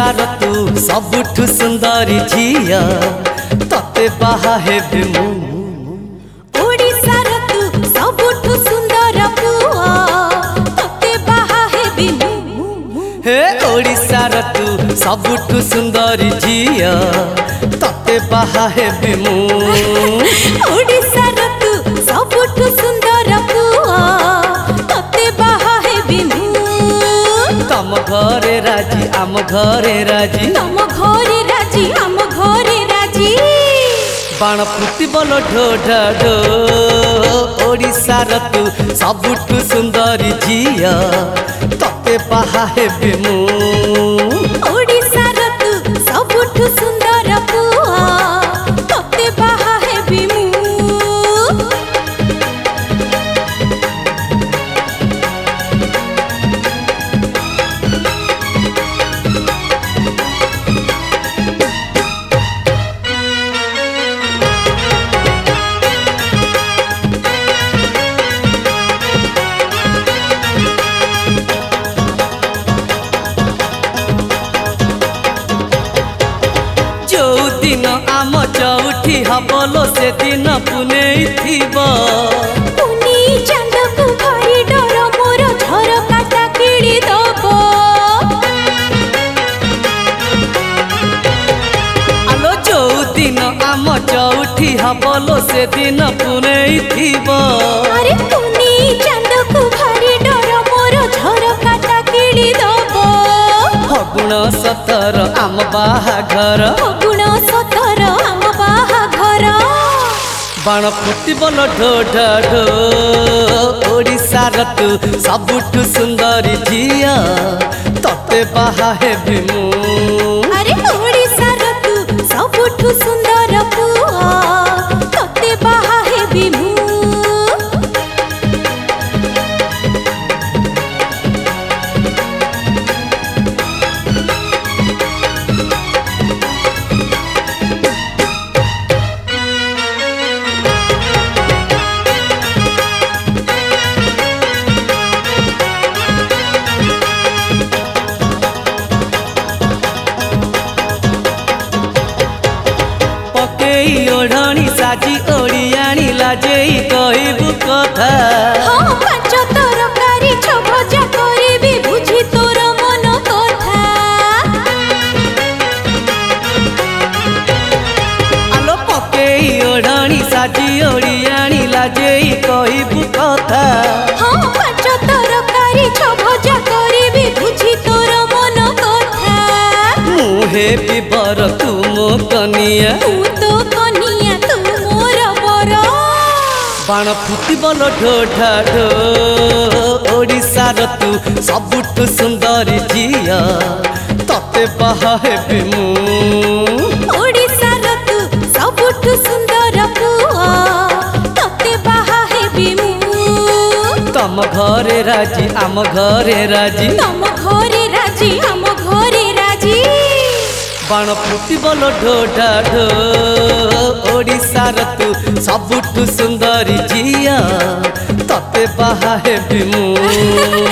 ओडिशार तू सबुठु सुंदरी झिया तते बाहा हेबे मु ओडिशार तू सबुठु सुंदर पुआ तते बाहा हेबे मु हे ओडिशार तू सबुठु सुंदरी झिया तते बाहा हेबे मु ओडिशार तू सबुठु सुंदर पुआ तते बाहा हेबे मु तम घरे राजी आम घरे राजी तम घरे राजी आम घरे राजी बाण फुटी बोल ढो ढा ढो ओडिशार तू सबुठु सुंदरी झिया तते बाहा हेबे मु ओडिशार तू सबुठु सुंदर पुआ तते बाहा हेबे मु दिन आम चौठी हबलो से दिन पुनेई थिबो पुनी चांद को भारी डर मोर झरकाटा किड़ी दबो आलो जो दिन आम चौठी हबलो से दिन पुनेई थिबो अरे पुनी चांद को भारी डर मोर झरकाटा किड़ी दबो फगुण सतर आम बाहाघर फगुण सतर आम बाहाघर बाण फुटी बोल ढो ढा ढो ओडिशार तू सबुठु सुंदरी झिया तते बाहा हेबे मु अरे ओडिशार तू सबुठु सुंदर पुआ तते बाहा हेबे मु ओढ़णी साजी ओढ़ियाणी लाजेई कहबू कथा हाँ पांच तरकारी छ भजा करिबी बुझी तोर मन कथा आलो पकेई ओढ़णी साजी ओढ़ियाणी लाजेई कहबू कथा हाँ पांच तरकारी छ भजा करिबी बुझी तोर मन कथा मुहे बिबर तू मो कनिया तू तो कनिया तू मोर बर बाण फुटी बोल ढो ढा ढो ओडिशार तू सबुठु सुंदरी झिया तते बाहा हेबे मु ओडिशार तू सबुठु सुंदर पुआ तते बाहा हेबे मु तम घरे राजी आम घरे राजी तम घरे राजी आम घरे राजी बाण फुटी बोल ढो ढा ढो ओडिशार तू सबुठु सुंदरी झिया तते बाहा हेबे मु